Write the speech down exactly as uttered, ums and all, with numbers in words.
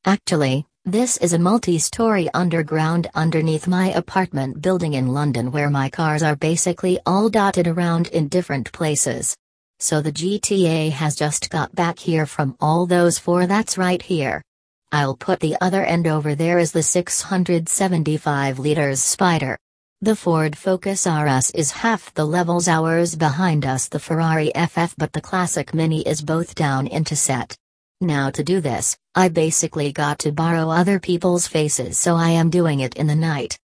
Actually, this is a multi-story underground underneath my apartment building in London where my cars are basically all dotted around in different places. So the G T A has just got back here from all those four that's right here. I'll put the other end over there is the six hundred seventy-five liters Spider. The Ford Focus R S is half the levels hours behind us the Ferrari F F but the classic Mini is both down into set. Now to do this, I basically got to borrow other people's faces so I am doing it in the night.